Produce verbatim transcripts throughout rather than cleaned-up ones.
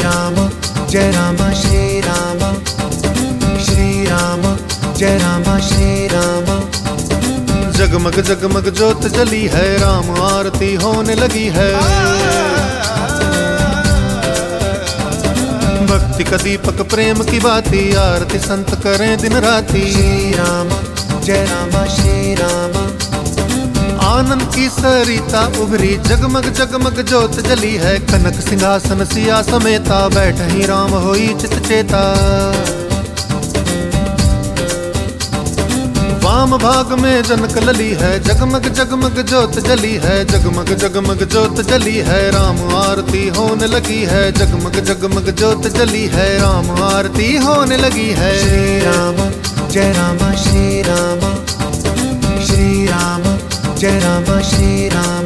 राम जय राम श्री राम, श्री राम जय राम श्री राम। जगमग जगमग ज्योत जली है, राम आरती होने लगी है। भक्ति का दीपक प्रेम की बाती, आरती संत करें दिन राती। श्री राम जय राम श्री राम। आनंद की सरिता उभरी, जगमग जगमग ज्योत जली है। कनक सिंहासन सिया समेता, बैठ ही राम होई चित चेता। वाम भाग में जनक लली है, जगमग जगमग ज्योत जली है। जगमग जगमग ज्योत जली है, राम आरती होने लगी है। जगमग जगमग ज्योत जली है, राम आरती होने लगी है। श्री राम जय राम श्री राम, श्री राम जय राम श्री राम।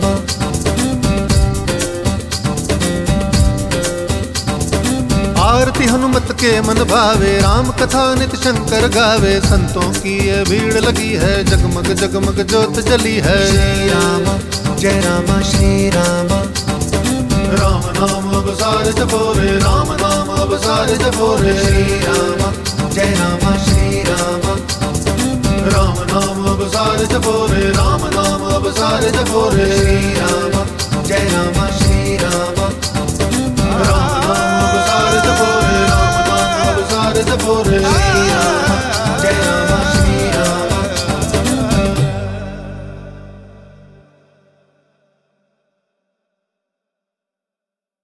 आरती हनुमत के मन भावे, राम कथा नित शंकर गावे। संतों की ये भीड़ लगी है, जगमग जगमग ज्योत जली है। श्री राम जय राम श्री राम। राम नाम अब सारे जपो रे, राम नाम अब सारे जपो रे। श्री राम जय राम श्री राम। राम नाम अब सारे जपो रे, राम नाम अब सारे जपो रे। श्री राम जय राम श्री राम।